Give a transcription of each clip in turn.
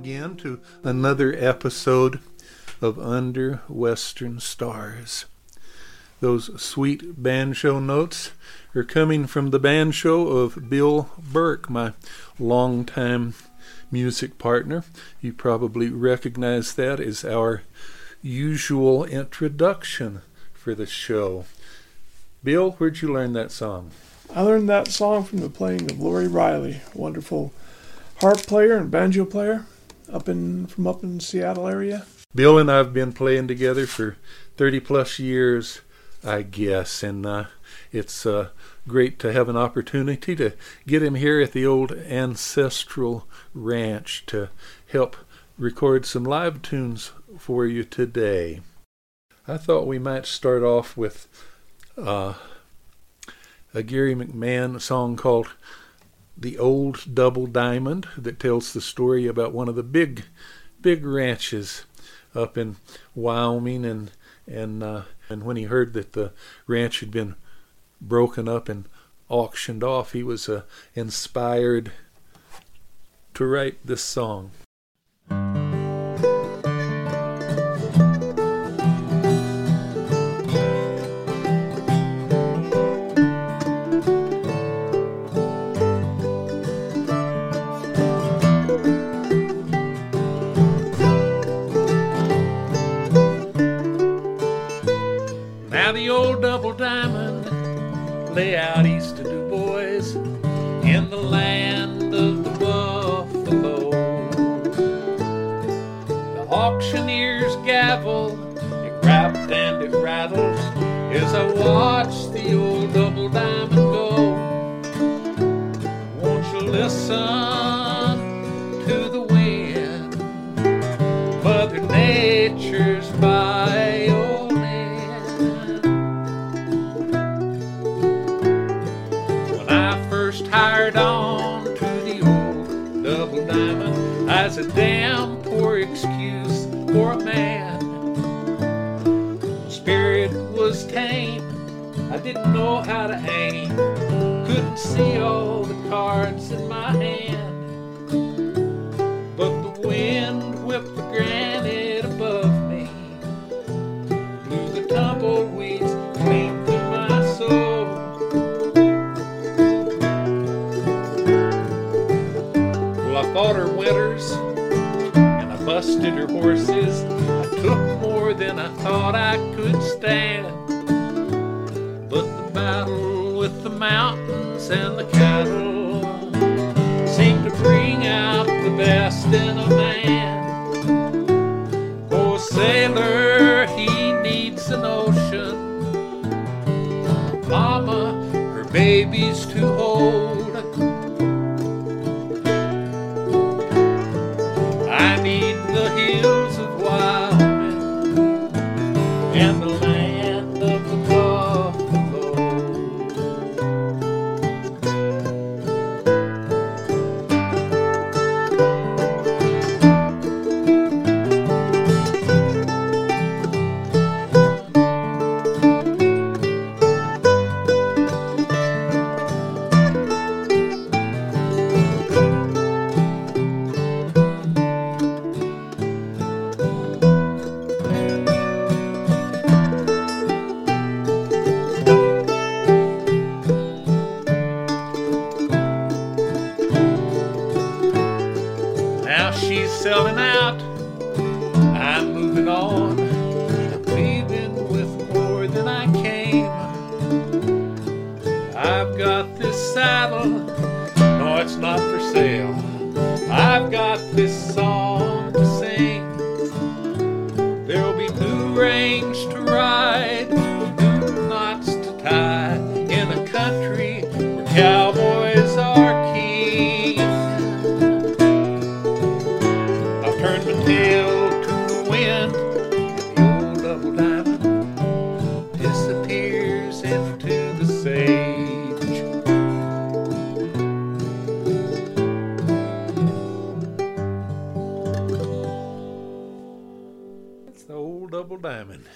again to another episode of Under Western Stars. Those sweet banjo notes are coming from the banjo of Bill Burke, my longtime music partner. You probably recognize that as our usual introduction for the show. Bill, where'd you learn that song? I learned that song from the playing of Lori Riley, a wonderful harp player and banjo player from up in the Seattle area. Bill and I have been playing together for 30 plus years, I guess, and it's great to have an opportunity to get him here at the old ancestral ranch to help record some live tunes for you today. I thought we might start off with a Gary McMahon song called The Old Double Diamond that tells the story about one of the big ranches up in Wyoming, and when he heard that the ranch had been broken up and auctioned off, he was inspired to write this song. Now the old double diamond lay out east of Du Bois in the land of the buffalo. The auctioneer's gavel, it rapped and it rattled as I watched the old double diamond go. Won't you listen to the wind, Mother Nature's violin? Hired on to the old double diamond, I's a damn poor excuse for a man. Spirit was tame, I didn't know how to aim, couldn't see all the cards in my hand. But the wind whipped the granite above me, blew the tumbleweeds clean through my soul. I fought her winters, and I busted her horses. I took more than I thought I could stand. But the battle with the mountains and the cattle seemed to bring out the best in a man. Oh, sailor, he needs an ocean. Mama, her baby's to hold. The hills of Wyoming and the land of the buffalo. She's selling out, I'm moving on, I'm leaving with more than I came. I've got this saddle, no, it's not for sale. I've got this song to sing. There'll be new reins to ride, new knots to tie, in a country where cowboys are king. Turn my tail to the wind, and the old double diamond disappears into the sage. It's the old double diamond.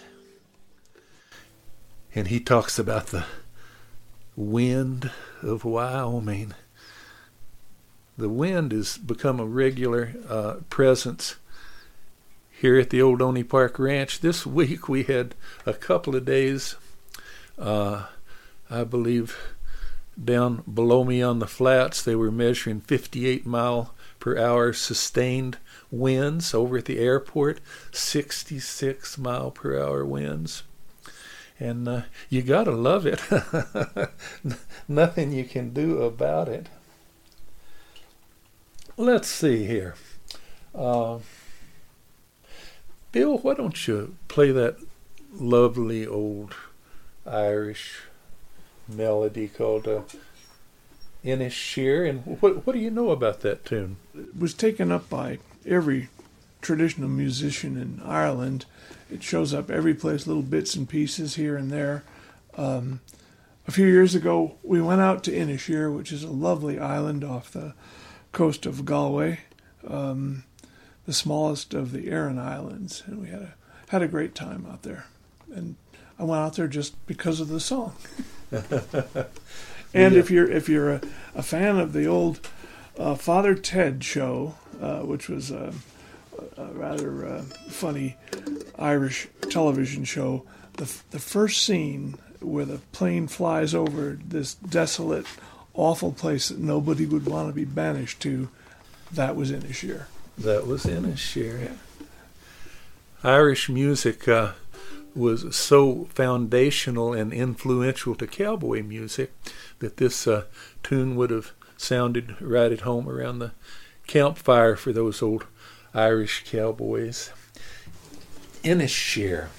And he talks about the wind of Wyoming. the wind has become a regular presence here at the old Oney Park Ranch. This week we had a couple of days, I believe, down below me on the flats. They were measuring 58 mile per hour sustained winds. Over at the airport, 66 mile per hour winds. And you gotta love it. Nothing you can do about it. Let's see here. Bill, why don't you play that lovely old Irish melody called Inisheer? And what do you know about that tune? It was taken up by every traditional musician in Ireland. It shows up every place, little bits and pieces here and there. A few years ago, we went out to Inisheer, which is a lovely island off the coast of Galway, the smallest of the Aran Islands, and we had a great time out there. And I went out there just because of the song. And if you're a fan of the old Father Ted show, which was a rather funny Irish television show, the first scene where the plane flies over this desolate, awful place that nobody would want to be banished to, that was Inisheer. That was Inisheer. Yeah. Irish music was so foundational and influential to cowboy music that this tune would have sounded right at home around the campfire for those old Irish cowboys. Inisheer.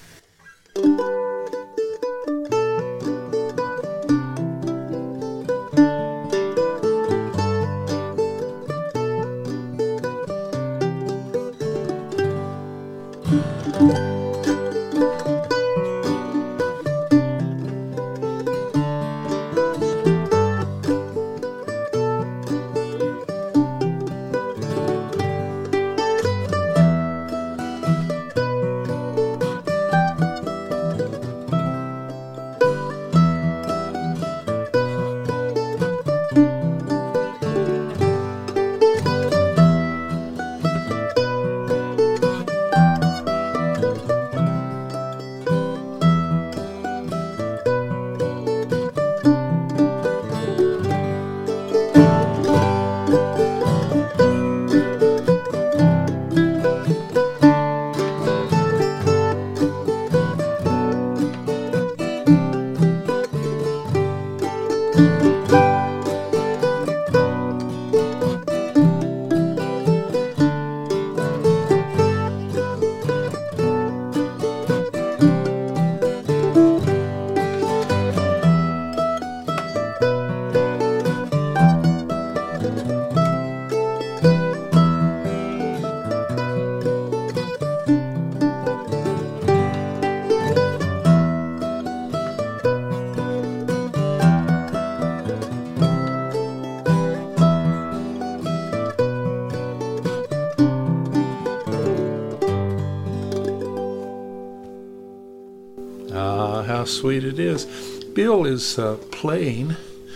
How sweet it is. Bill is playing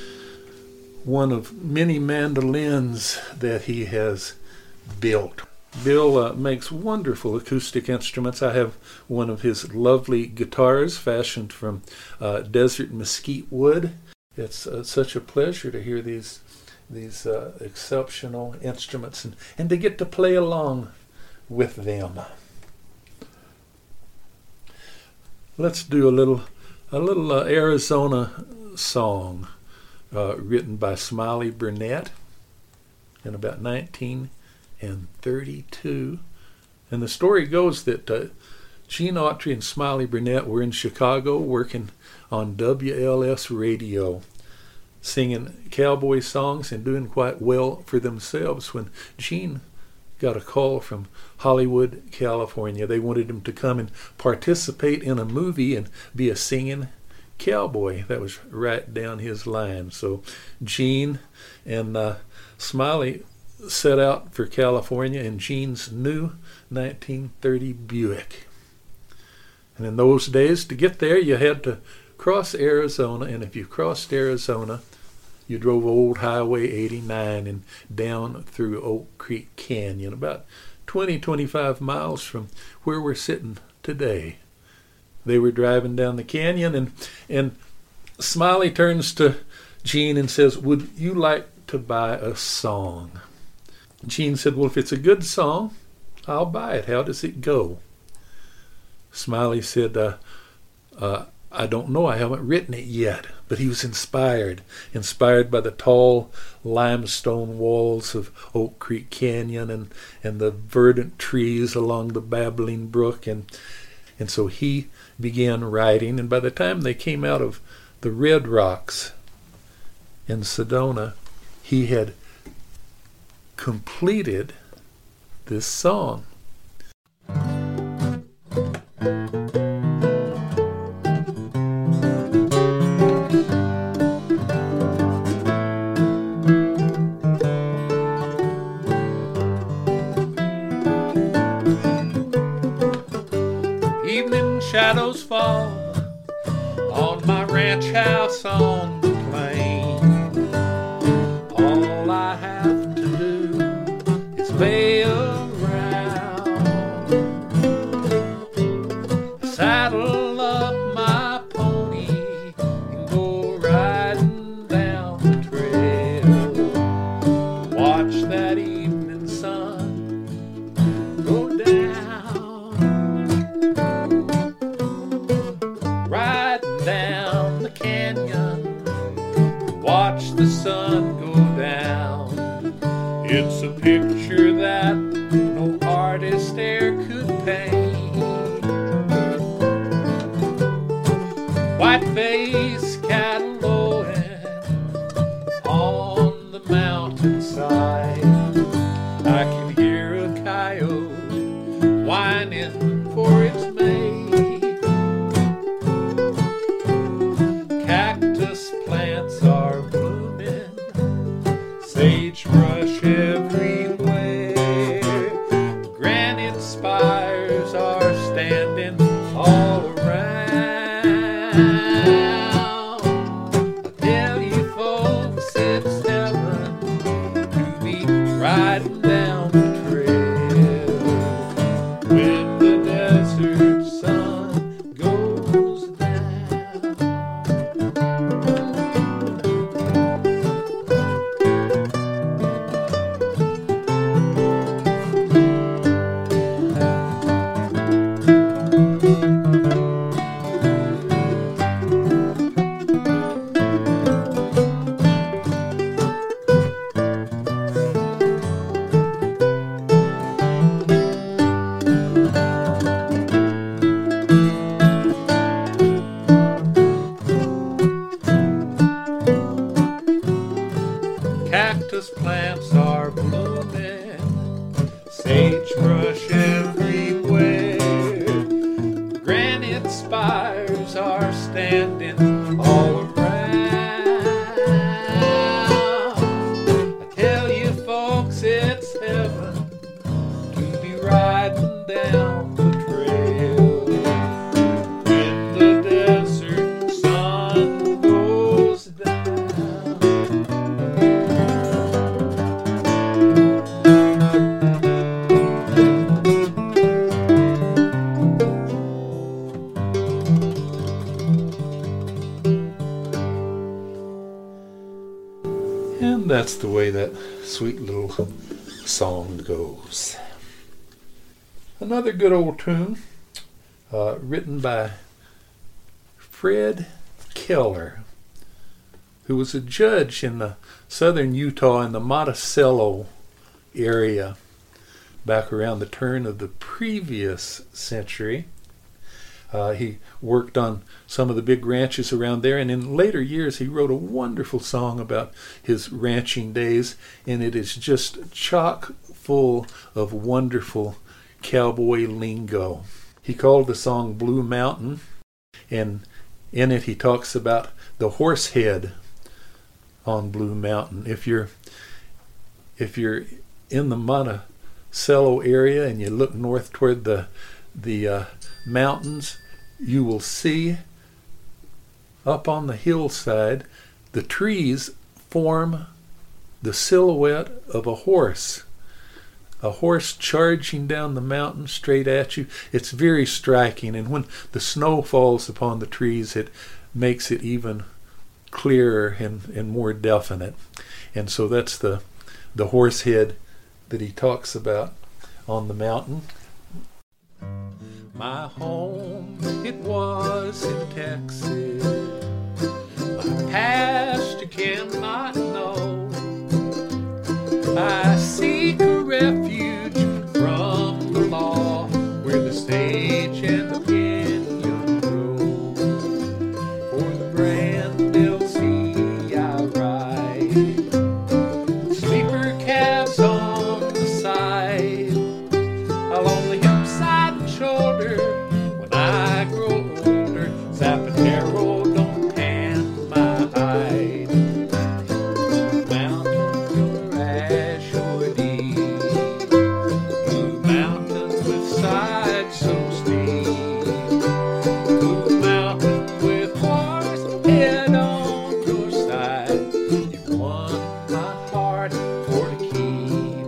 one of many mandolins that he has built. Bill makes wonderful acoustic instruments. I have one of his lovely guitars fashioned from desert mesquite wood. It's such a pleasure to hear these exceptional instruments and to get to play along with them. Let's do a little Arizona song written by Smiley Burnett in about 1932. And the story goes that Gene Autry and Smiley Burnett were in Chicago working on WLS radio, singing cowboy songs and doing quite well for themselves when Gene got a call from Hollywood, California. They wanted him to come and participate in a movie and be a singing cowboy. That was right down his line. So Gene and Smiley set out for California in Gene's new 1930 Buick. And in those days, to get there, you had to cross Arizona, and if you crossed Arizona, you drove old Highway 89 and down through Oak Creek Canyon, about 25 miles from where we're sitting today. They were driving down the canyon, and Smiley turns to Gene and says, "Would you like to buy a song?" Gene said, "Well, if it's a good song, I'll buy it. How does it go?" Smiley said, I don't know. I haven't written it yet. But he was inspired by the tall limestone walls of Oak Creek Canyon and the verdant trees along the babbling brook. And so he began writing. And by the time they came out of the Red Rocks in Sedona, he had completed this song. Evening shadows fall on my ranch house on the plain. All I have to do is lay around, saddle up my pony and go riding down the trail to watch that evening sun go down, riding down the canyon to watch the sun go down. It's a picture that no artist e'er could paint. White-faced cattle lowing on the mountainside. I can hear a coyote whining for its mate. Cactus plants are blooming, sagebrush everywhere. Granite spires are standing all around. I tell you folks, it's heaven to be riding down the trail when the desert sun goes down. Cactus plants are blooming, sagebrush everywhere. Granite spires are standing all around. I tell you folks, it's heaven to be riding down the trail when the desert sun goes down. And that's the way that sweet little song goes. Another good old tune written by Fred Keller, who was a judge in the southern Utah in the Monticello area back around the turn of the previous century. He worked on some of the big ranches around there, and in later years he wrote a wonderful song about his ranching days, and it is just chock full of wonderful cowboy lingo. He called the song Blue Mountain, and in it he talks about the horse head on Blue Mountain. If you're in the Monticello area and you look north toward the mountains, you will see up on the hillside the trees form the silhouette of a horse charging down the mountain straight at you. It's very striking, and when the snow falls upon the trees, it makes it even clearer and more definite. And so that's the horse head that he talks about on the mountain. My home, it was in Texas. My past you cannot know. I seek a refuge from the law, where the sage and the pinyon grow. For the brand they'll see I ride, sleeper calves on the side, along the hillside and shoulder. When I grow older, Zapatero don't tan my hide. Mountains or ash or deep, blue mountains with sides so steep, blue mountain with horse head on your side. You won my heart for to keep.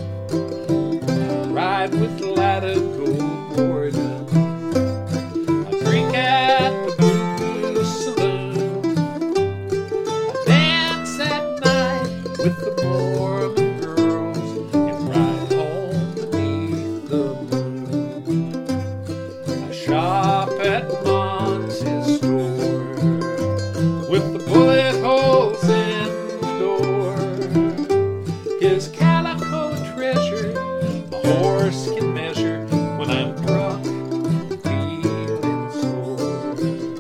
Ride with Latigo Gordon, I drink at the Blue Saloon, I dance at night with the Mormon girls, and ride home beneath the moon. I shop at Monty's store, with the bullet holes in the door. His calico treasure my horse can measure when I'm drunk, feeling sore.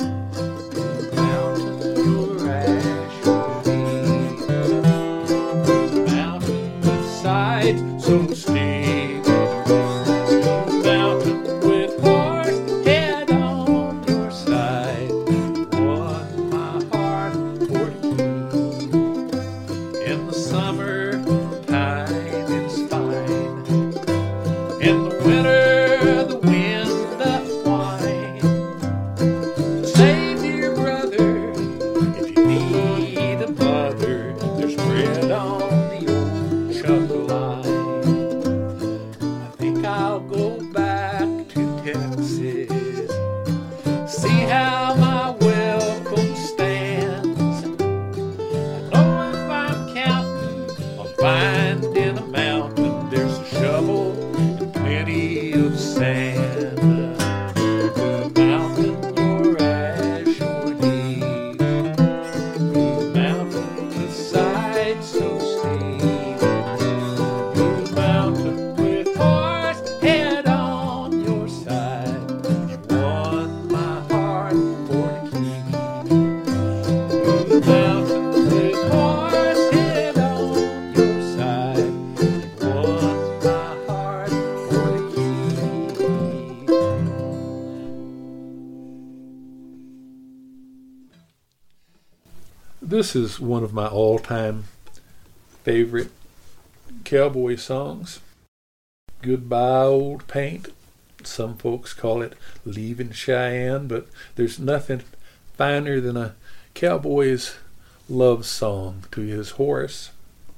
Mountain or ash or deep, mountain with sides so steep, mountain with horse head on your side. Won my heart for to keep. In the summer time it's fine, in the winter the wind doth whine. Say, dear brother, if you need a mother, there's bread on the old chuck line. I think I'll go back to Texas, see how my welcome stands. I know if I'm counting on finding a mountain, there's a shovel and plenty of sand. Blue mountain or ash or deep, blue mountain with sides so steep, blue mountain with horse head on your side. You won my heart for to keep. Blue mountain with horse head on your side. You won my heart for to keep. This is one of my all-time favorite cowboy songs. Goodbye, Old Paint. Some folks call it Leaving Cheyenne, but there's nothing finer than a cowboy's love song to his horse.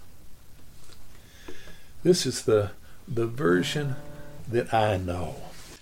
This is the version that I know.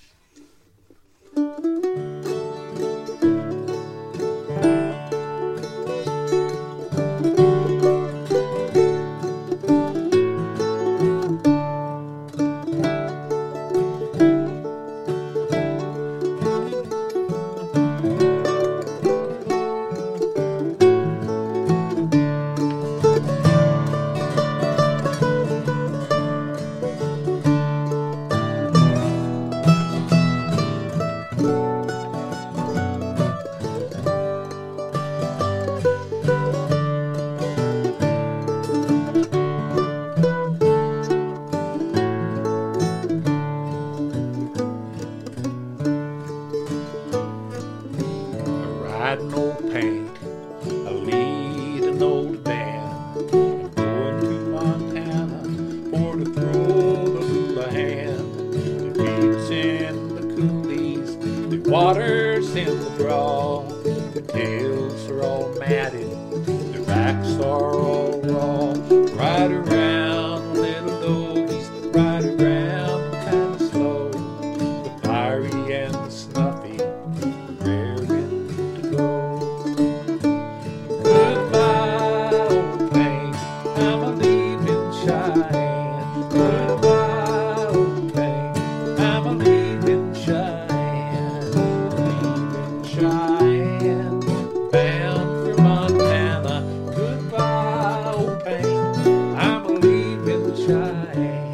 Riding old paint, I lead an old band, I'm going to Montana for to throw the hula hand. The beats in the coulees, the water's in the draw, the tails are all matted, the Packs are all raw. Ride around, little doggies, ride around kind of slow. The fiery and the snuffy, raring to go. Goodbye, old pain, I'm a leaving Cheyenne. Goodbye, old pain, I'm a leaving Cheyenne. Leaving Cheyenne, bound for Montana. Goodbye, old pain, I'm a leaving Cheyenne.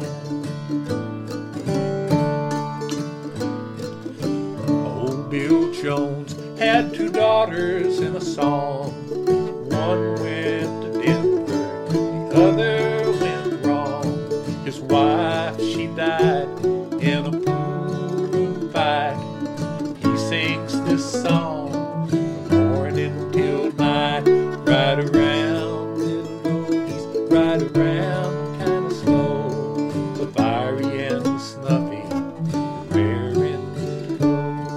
Old Bill Jones had two daughters in a song. One went to Denver, the other went wrong. His wife, she died in a pool room fight. He sings this song from morning till night. Ride around, little doggies, ride around kind of slow. The fiery and the snuffy, raring to go.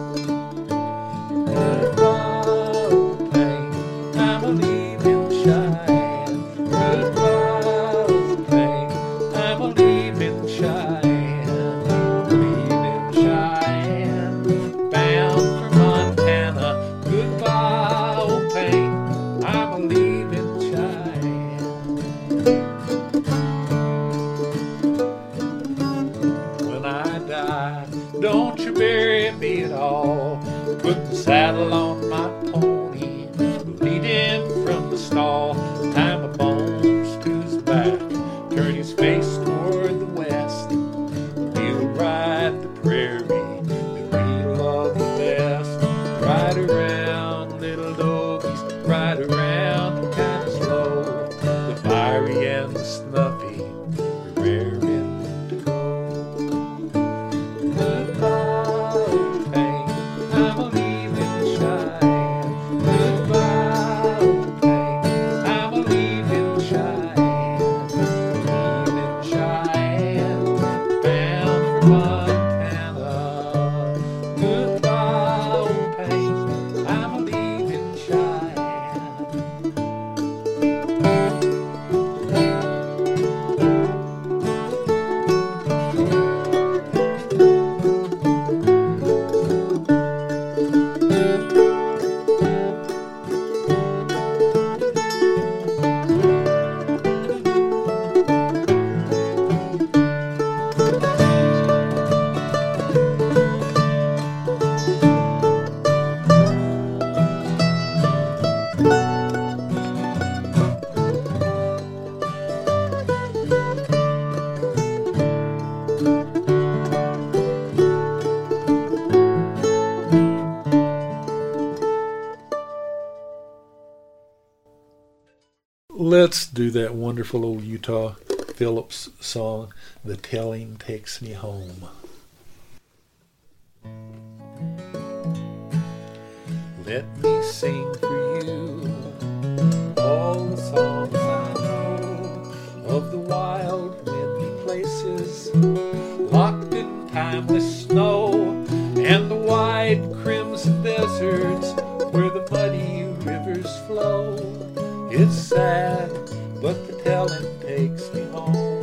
Goodbye, old pain, I'm a leaving Cheyenne. Goodbye, old pain, I'm a leaving Cheyenne. Leaving Cheyenne, bound for Montana. Goodbye, old pain, I'm a leaving Cheyenne. When I die, don't you bury me at all. Put the saddle on my pony, lead him from the stall. Tie my bones to his back, turn his face toward the west. We'll ride the prairie that we love the best. Ride around, little doggies, ride around kind of slow. The fiery and the snuffy, raring to go. Goodbye, old pain, I'm a leaving Cheyenne. Goodbye, old pain, I'm a leaving Cheyenne. Leaving Cheyenne, bound for Montana. Goodbye, old pain, I'm a leaving Cheyenne. Let's do that wonderful old Utah Phillips song, The Telling Takes Me Home. Let me sing for you all the songs I know of the wild, windy places locked in timeless snow, and the wide crimson deserts where the muddy rivers flow. It's sad, but the telling takes me home.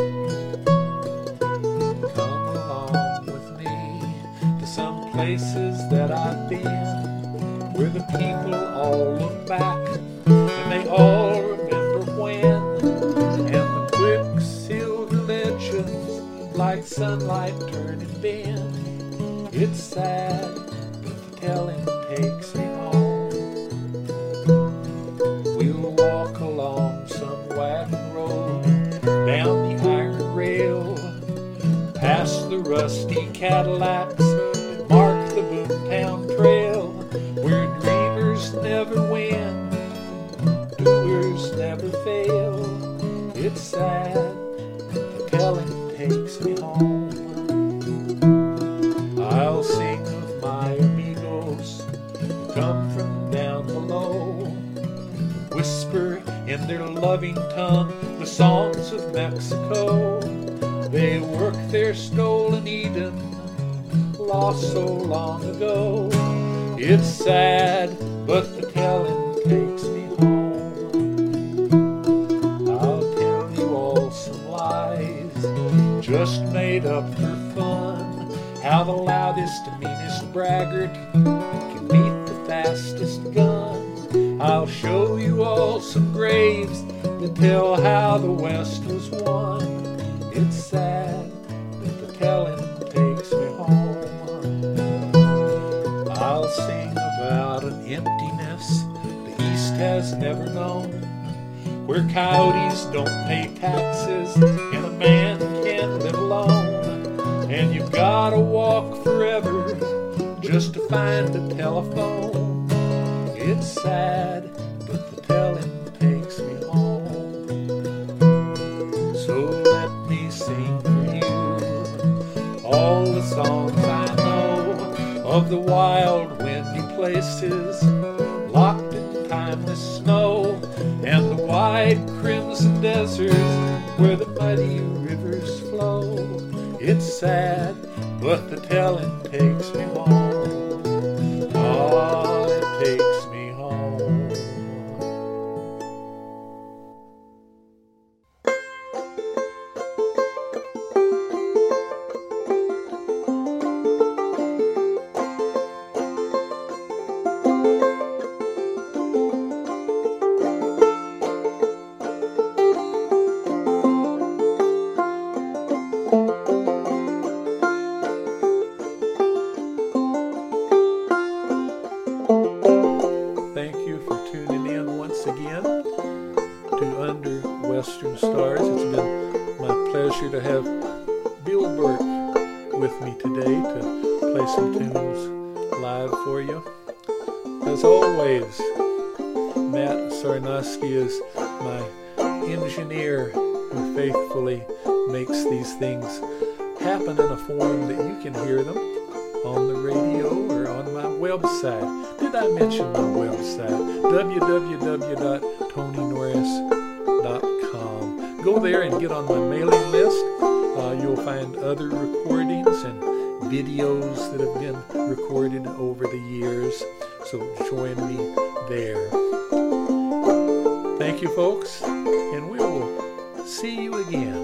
Come along with me to some places that I've been, where the people all look back and they all remember when, and the quicksilver legends like sunlight turning bend. It's sad, but the telling takes me home. We'll walk along some wagon road, down the iron rail, past the rusty Cadillacs that mark the Boomtown Trail, where dreamers never win, doers never fail. It's sad, the telling takes me home. I'll sing of my amigos who come from down below, whisper in their loving tongue the songs of Mexico. They work their stolen Eden, lost so long ago. It's sad, but the telling takes me home. just made up for fun. How the loudest and meanest braggart can beat the fastest gun. I'll show you all some graves that tell how the West was won. It's sad, but the telling takes me home. I'll sing about an emptiness the East has never known, where coyotes don't pay taxes and a man can't live alone, and you've gotta walk forever just to find a telephone. It's sad, but the telling takes me home. So let me sing for you all the songs I know of the wild windy places locked in timeless snow, and the wide crimson deserts where the muddy rivers flow. It's sad, but the telling takes me home. Ah, it takes me home. Thank you for tuning in once again to Under Western Stars. It's been my pleasure to have Bill Burke with me today to play some tunes live for you. As always, Matt Sarnoski is my engineer who faithfully makes these things happen in a form that you can hear them on the radio or on my website. Did I mention my website? www.tonynorris.com. Go there and get on my mailing list. You'll find other recordings and videos that have been recorded over the years. So join me there. Thank you, folks, and we will see you again.